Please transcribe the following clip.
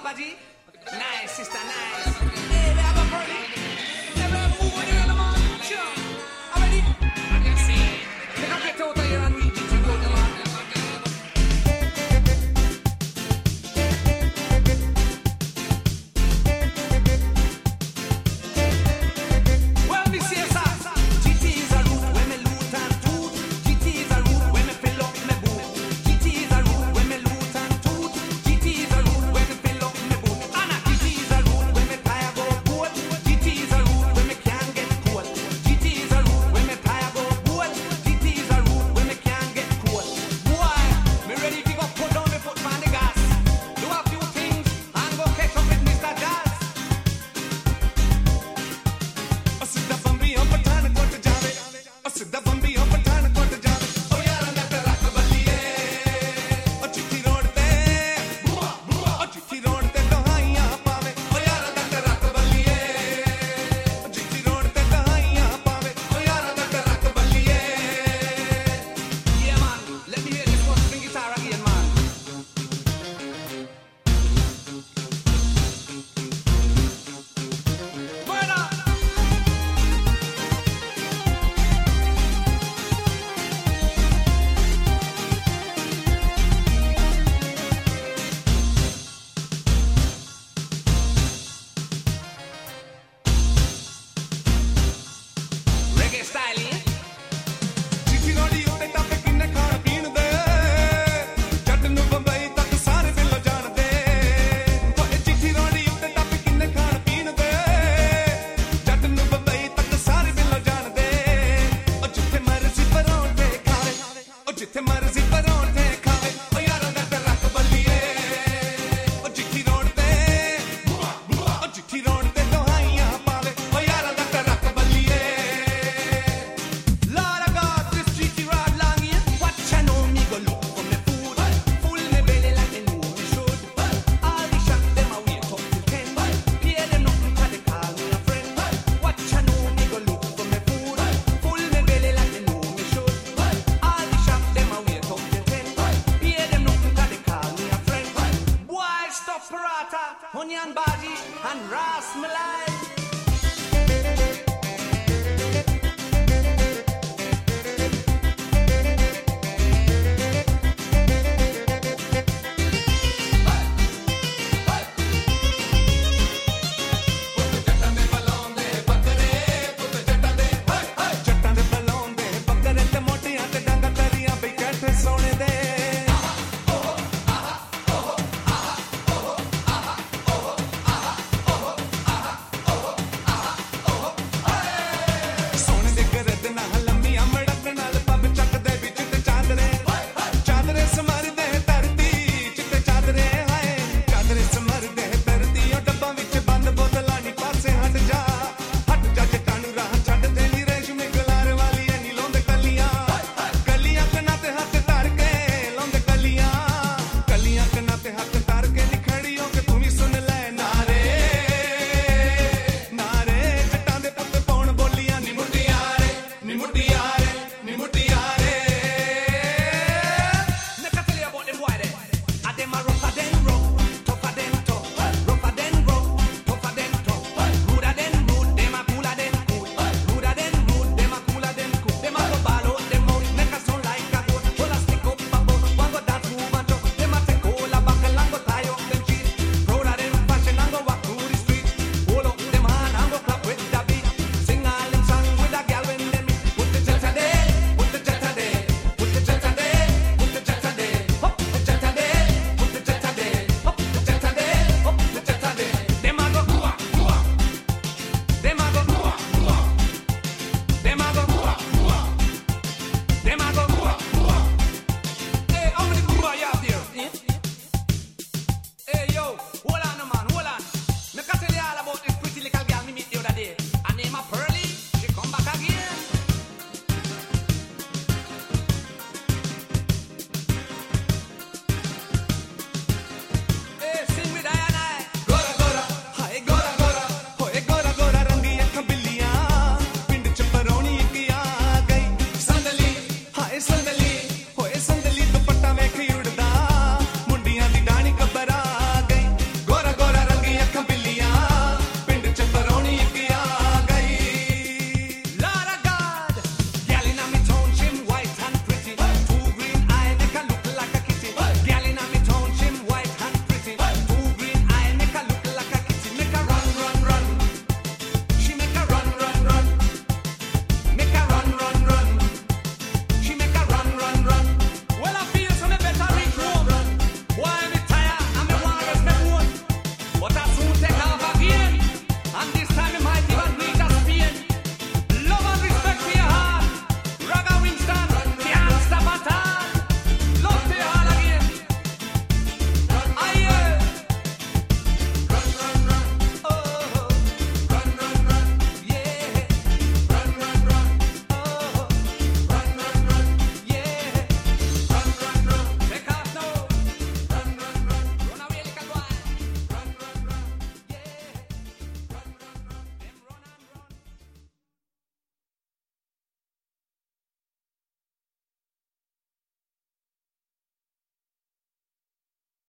Papa G. Nice, sister, nice. Hey, we have a party. Never move on here, man. Sure. How ready? I can see. Take a get out of here and reach it to go, man. Well, me say, sir, GT is a root when me loot and toot. GT is a root when me fill up me boot. GT is a root when me loot and toot. GT is a root when me fill up me boot. Anna, GT is a root when me tire go boat. GT is a root when me can't get cold. GT is a root when me tire go boat. GT is a root when me can't get cold. Boy, me ready to go put down the foot on the gas. Do a few things and go catch up with Mr. Jazz. ਸਿੱਧਾ ਬੰਬੀ ਆ ਪਠਾਨਕੋਟ ਜਾਵੇ ਉਹ ਸਿੱਧਾ ਬੰਬੀ ਆ ਪਠਾਨਕੋਟ ਜਾਵੇ ਉਹ ਯਾਰਾਂ ਦਾ ਤੇ ਰੱਖ ਬੱਲੀਏ ਉਹ ਚਿੱਠੀ ਰੋਡ ਤੇ ਉਹ ਚਿੱਠੀ ਰੋਡ ਤੇ ਦਹਾਈਆਂ ਪਾਵੇ ਉਹ ਯਾਰਾਂ ਦਾ ਤੇ ਰੱਖ ਬੱਲੀਏ ਉਹ ਚਿੱਠੀ ਰੋਡ ਤੇ ਦਹਾਈਆਂ ਪਾਵੇ ਉਹ ਯਾਰਾਂ ਦਾ ਤੇ ਰੱਖ ਬੱਲੀਏ Yeah man, let me hear this one string guitar again man. Murder! Reggae style, eh? ਚਿੱਠੀ ਰੋੜੀ ਉੱਤੇ ਟੱਪ ਕਿੰਨੇ ਖਾਣ ਪੀਣ ਦੇ ਜੱਟ ਨੂੰ ਬੰਬਈ ਤੱਕ ਸਾਰੇ ਬਿੱਲੋ ਜਾਣਦੇ ਓਏ ਚਿੱਠੀ ਰੋੜੀ ਉੱਤੇ ਟੱਪ ਕਿੰਨੇ ਖਾਣ ਪੀਣ ਦੇ ਜੱਟ ਨੂੰ ਬੰਬਈ ਤੱਕ ਸਾਰੇ ਬਿੱਲੋ ਜਾਣਦੇ ਉਹ ਜਿੱਥੇ ਮਰਜ਼ੀ ਪਰੌਂਠੇ ਖਾਵੇ ਉਹ ਜਿੱਥੇ ਮਰਜ਼ੀ ਪਰੌਂਠੇ ਖਾਵੇ ਉਹ ਯਾਰਾਂ ਦਾ ਤੇ ਰੱਖ ਬੱਲੀਏ ਉਹ ਚਿੱਠੀ ਰੋਡ ਤੇ ਉਹ ਚਿੱਠੀ ਰੋਡ ਤੇ ਦਹਾਈਆਂ ਪਾਵੇ ਉਹ ਯਾਰਾਂ ਦਾ ਤੇ ਰੱਖ ਬੱਲੀਏ Lord of God, this GT rod long here. What you know me go look for me food. Full me belly like they know me should. All the shots them a wait up till 10. Pay them nothing 'cause they call me a friend. What you know me go look for me food. Full me belly like they know me should. All the shots them a wait up till 10. Pay them nothing 'cause they call me a friend. Boy, stop parata, onion body and ras me life.